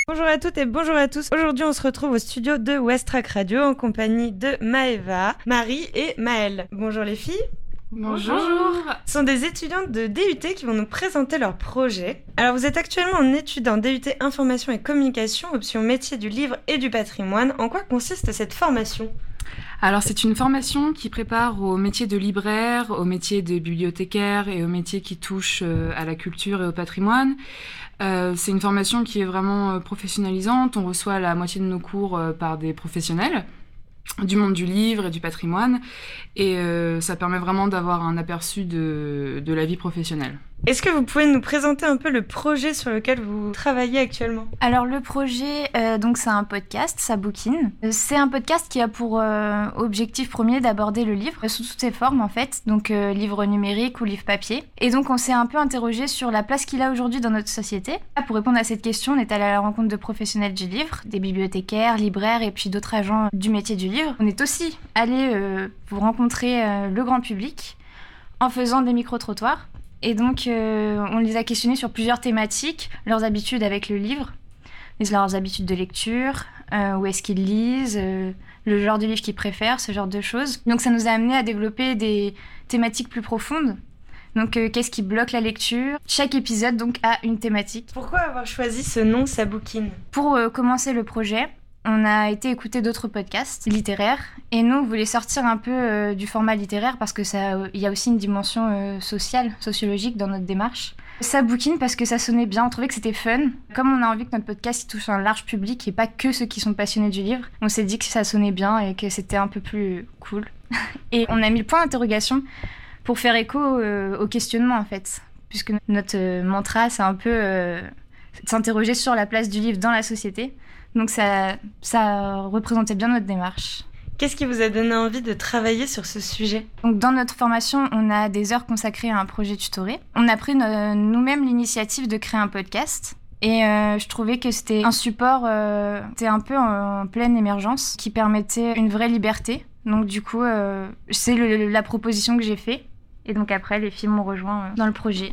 Bonjour à toutes et bonjour à tous. Aujourd'hui, on se retrouve au studio de Westrack Radio en compagnie de Maëva, Marie et Maëlle. Bonjour les filles. Bonjour. Ce sont des étudiantes de DUT qui vont nous présenter leur projet. Alors, vous êtes actuellement en études en DUT Information et Communication, option métier du livre et du patrimoine. En quoi consiste cette formation ? Alors, c'est une formation qui prépare au métier de libraire, au métier de bibliothécaire et au métier qui touche à la culture et au patrimoine. C'est une formation qui est vraiment professionnalisante. On reçoit la moitié de nos cours par des professionnels du monde du livre et du patrimoine. Et ça permet vraiment d'avoir un aperçu de la vie professionnelle. Est-ce que vous pouvez nous présenter un peu le projet sur lequel vous travaillez actuellement ? Alors le projet, donc c'est un podcast, ça bouquine. C'est un podcast qui a pour objectif premier d'aborder le livre sous toutes ses formes en fait, donc livre numérique ou livre papier. Et donc on s'est un peu interrogé sur la place qu'il a aujourd'hui dans notre société. Pour répondre à cette question, on est allé à la rencontre de professionnels du livre, des bibliothécaires, libraires et puis d'autres agents du métier du livre. On est aussi allé pour rencontrer le grand public en faisant des micro-trottoirs. Et donc, on les a questionnés sur plusieurs thématiques, leurs habitudes avec le livre, leurs habitudes de lecture, où est-ce qu'ils lisent, le genre de livre qu'ils préfèrent, ce genre de choses. Donc, ça nous a amené à développer des thématiques plus profondes. Donc, qu'est-ce qui bloque la lecture ? Chaque épisode, donc, a une thématique. Pourquoi avoir choisi ce nom, ça bouquine ? Pour commencer le projet, on a été écouter d'autres podcasts littéraires et nous, on voulait sortir un peu du format littéraire parce que il y a aussi une dimension sociologique dans notre démarche. Ça bouquine parce que ça sonnait bien, on trouvait que c'était fun. Comme on a envie que notre podcast il touche un large public et pas que ceux qui sont passionnés du livre, on s'est dit que ça sonnait bien et que c'était un peu plus cool. Et on a mis le point d'interrogation pour faire écho au questionnement en fait, puisque notre mantra c'est un peu s'interroger sur la place du livre dans la société. Donc ça représentait bien notre démarche. Qu'est-ce qui vous a donné envie de travailler sur ce sujet ? Donc dans notre formation, on a des heures consacrées à un projet tutoré. On a pris nous-mêmes l'initiative de créer un podcast. Et je trouvais que c'était un support, c'était un peu en pleine émergence, qui permettait une vraie liberté. Donc du coup, c'est la proposition que j'ai faite. Et donc après, les filles m'ont rejoint dans le projet.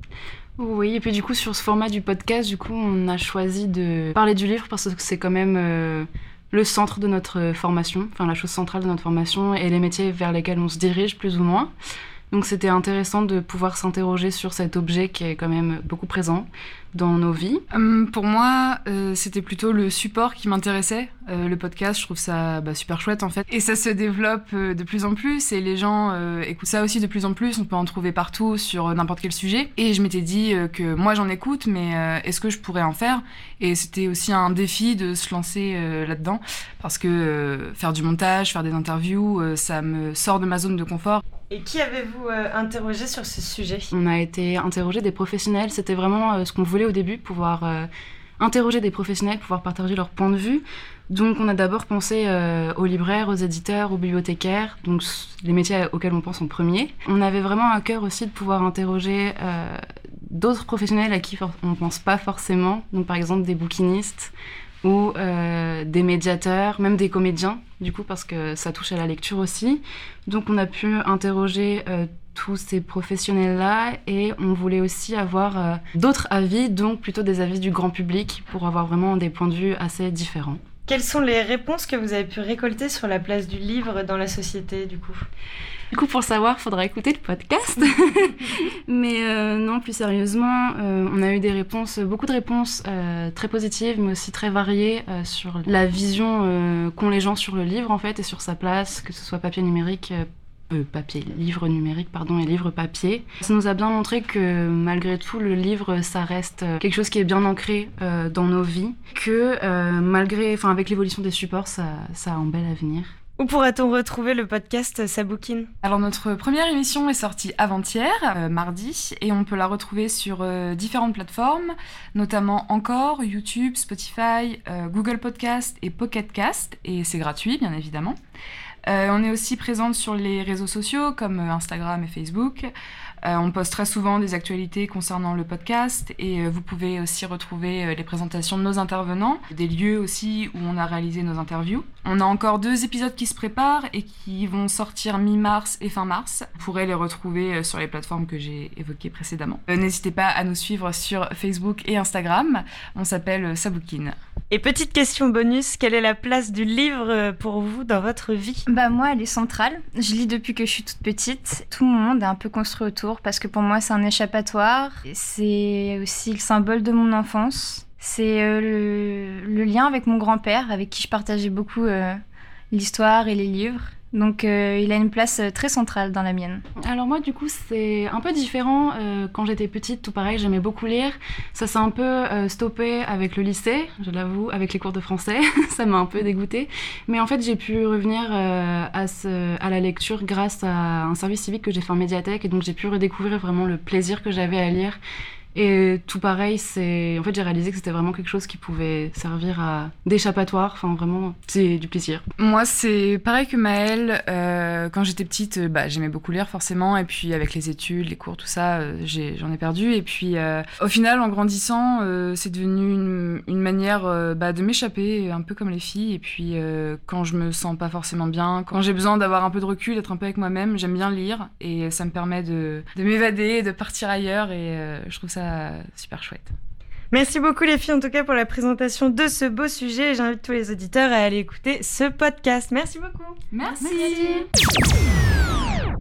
Oui, et puis du coup, sur ce format du podcast, on a choisi de parler du livre parce que c'est quand même le centre de notre formation, enfin la chose centrale de notre formation et les métiers vers lesquels on se dirige plus ou moins. Donc c'était intéressant de pouvoir s'interroger sur cet objet qui est quand même beaucoup présent dans nos vies. Pour moi, c'était plutôt le support qui m'intéressait. Le podcast, je trouve ça super chouette en fait. Et ça se développe de plus en plus et les gens écoutent ça aussi de plus en plus. On peut en trouver partout sur n'importe quel sujet. Et je m'étais dit que moi j'en écoute, mais est-ce que je pourrais en faire ? Et c'était aussi un défi de se lancer là-dedans parce que faire du montage, faire des interviews, ça me sort de ma zone de confort. Et qui avez-vous interrogé sur ce sujet ? On a été interroger des professionnels. C'était vraiment ce qu'on voulait au début, pouvoir interroger des professionnels, pouvoir partager leur point de vue. Donc on a d'abord pensé aux libraires, aux éditeurs, aux bibliothécaires, donc les métiers auxquels on pense en premier. On avait vraiment à cœur aussi de pouvoir interroger d'autres professionnels à qui on ne pense pas forcément, donc par exemple des bouquinistes ou des médiateurs, même des comédiens, du coup, parce que ça touche à la lecture aussi. Donc on a pu interroger tous ces professionnels-là et on voulait aussi avoir d'autres avis, donc plutôt des avis du grand public pour avoir vraiment des points de vue assez différents. Quelles sont les réponses que vous avez pu récolter sur la place du livre dans la société, du coup ? Du coup, pour le savoir, il faudra écouter le podcast. Mais non, plus sérieusement, on a eu beaucoup de réponses très positives, mais aussi très variées sur la vision qu'ont les gens sur le livre, en fait, et sur sa place, que ce soit livre numérique, et livre papier. Ça nous a bien montré que malgré tout, le livre, ça reste quelque chose qui est bien ancré dans nos vies, que avec l'évolution des supports, ça a un bel avenir. Où pourra-t-on retrouver le podcast Ça bouquine ? Alors notre première émission est sortie avant-hier, mardi, et on peut la retrouver sur différentes plateformes, notamment Encore, YouTube, Spotify, Google Podcast et Pocket Cast, et c'est gratuit bien évidemment. On est aussi présente sur les réseaux sociaux comme Instagram et Facebook. On poste très souvent des actualités concernant le podcast et vous pouvez aussi retrouver les présentations de nos intervenants, des lieux aussi où on a réalisé nos interviews. On a encore 2 épisodes qui se préparent et qui vont sortir mi-mars et fin mars. Vous pourrez les retrouver sur les plateformes que j'ai évoquées précédemment. N'hésitez pas à nous suivre sur Facebook et Instagram. On s'appelle Ça bouquine. Et petite question bonus, quelle est la place du livre pour vous dans votre vie ? Moi, elle est centrale. Je lis depuis que je suis toute petite. Tout mon monde est un peu construit autour parce que pour moi, c'est un échappatoire. C'est aussi le symbole de mon enfance. C'est le lien avec mon grand-père, avec qui je partageais beaucoup l'histoire et les livres. Donc il a une place très centrale dans la mienne. Alors moi du coup c'est un peu différent. Quand j'étais petite, tout pareil, j'aimais beaucoup lire. Ça s'est un peu stoppé avec le lycée, je l'avoue, avec les cours de français. Ça m'a un peu dégoûtée. Mais en fait j'ai pu revenir à la lecture grâce à un service civique que j'ai fait en médiathèque. Et donc j'ai pu redécouvrir vraiment le plaisir que j'avais à lire. Et tout pareil, en fait, j'ai réalisé que c'était vraiment quelque chose qui pouvait servir d'échappatoire. Enfin, vraiment, c'est du plaisir. Moi, c'est pareil que Maëlle. Quand j'étais petite, j'aimais beaucoup lire, forcément. Et puis, avec les études, les cours, tout ça, j'en ai perdu. Et puis, au final, en grandissant, c'est devenu une manière de m'échapper, un peu comme les filles. Et puis, quand je me sens pas forcément bien, quand j'ai besoin d'avoir un peu de recul, d'être un peu avec moi-même, j'aime bien lire. Et ça me permet de m'évader, de partir ailleurs. Et je trouve ça super chouette. Merci beaucoup les filles en tout cas pour la présentation de ce beau sujet. J'invite tous les auditeurs à aller écouter ce podcast. Merci beaucoup. Merci.